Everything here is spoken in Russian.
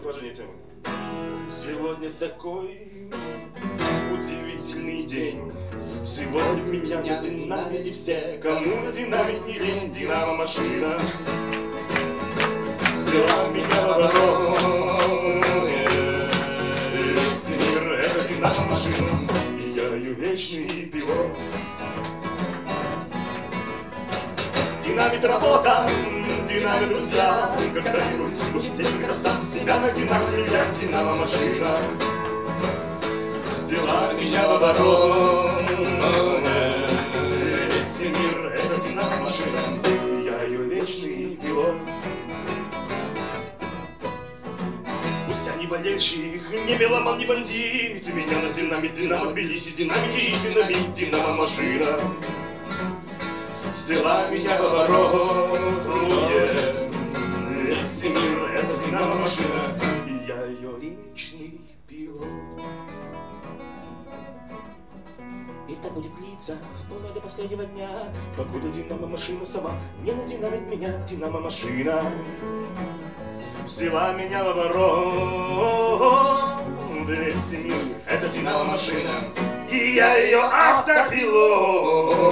положение темы. Сегодня такой удивительный день. Сегодня меня надинамили все, кому надинамить не лень. Динамо-машина взяла меня в оборот. Весь мир — это динамо-машина, и я ее вечный пилот. Динамит работа, динамит друзья, когда берут только сам себя на динамит, я динамо-машина взяла меня в оборот. Весь мир — это динамо-машина, и я ее вечный пилот. Пусть я не болельщик, не меломан, не бандит, меня на динамит, динамо Тбилиси, динамики, динамит, динамо-машина взяла меня в оборот. Весь мир — это динамо-машина, и я ее вечный пилот. И так будет длиться вплоть до последнего дня, покуда динамо-машина сама не надинамит меня. Динамо-машина взяла меня в оборот. Весь мир — это динамо-машина, и я ее автопилот.